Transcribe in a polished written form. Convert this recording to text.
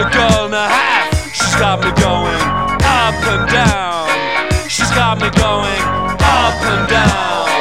a girl and a half. She's got me going up and down. She's got me going up and down.